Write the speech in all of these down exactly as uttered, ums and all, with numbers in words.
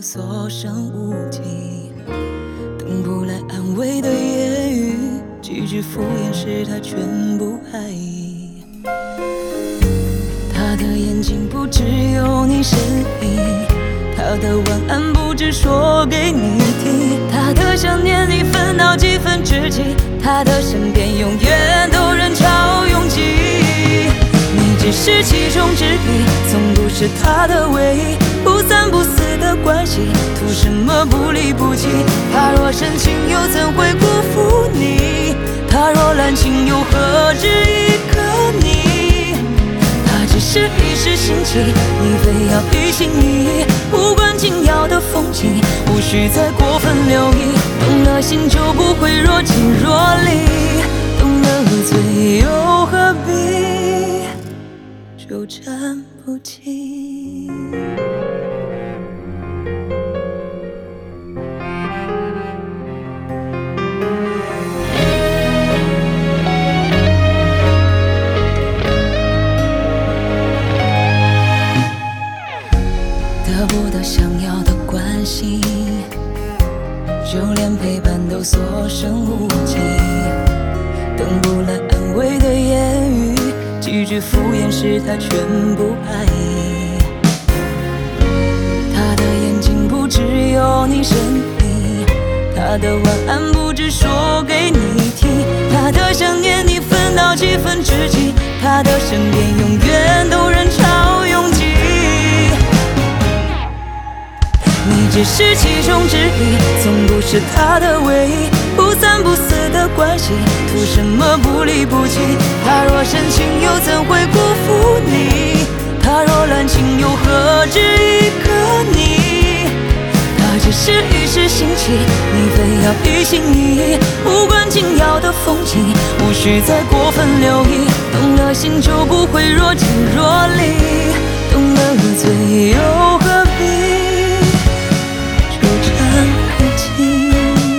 所剩无几，等不来安慰的言语，几句敷衍是他全部爱意。他的眼睛不只有你身影，他的晚安不只说给你听，他的想念你分到几分之几，他的身边永远都人潮拥挤。你只是其中之一，从不是他的唯一，不三不四的关系，图什么不离不弃？他若深情又怎会辜负你？他若滥情又何止一个你？他只是一时兴起，你非要一心一意，无关紧要的风景，无需再过分留意。动了心就不会若即若离，动了嘴又何必纠缠不清？得不到想要的关系，就连陪伴都所剩无几，等不来安慰的言语，几句敷衍是他全部爱意。他的眼睛不只有你身影，他的晚安不只说给你听，他的想念你分到几分之几，他的身边永远都人潮拥挤。你只是其中之一，从不是他的唯一，不三不四的关系，图什么不离不弃？他若深情又怎会辜负你？他若滥情又何止一个你？他只是一时兴起，你非要一心一意，无关紧要的风景，无需再过分留意。动了心就不会若即若离，动了嘴又何必纠缠不清？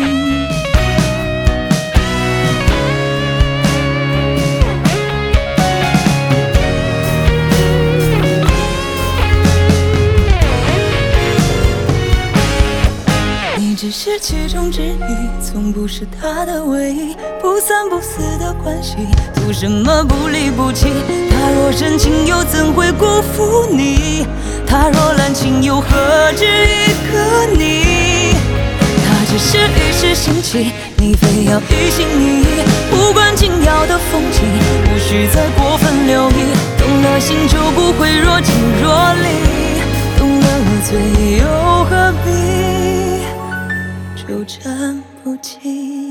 你只是其中之一，从不是他的唯一，不三不四的关系，图什么不离不弃？他若深情又怎会辜负你？他若滥情又何止一个你？他只是一时兴起，你非要一心一意，无关紧要的风景，无需再过分留意。动了心就不会若即若离，动了嘴又何必纠缠不清？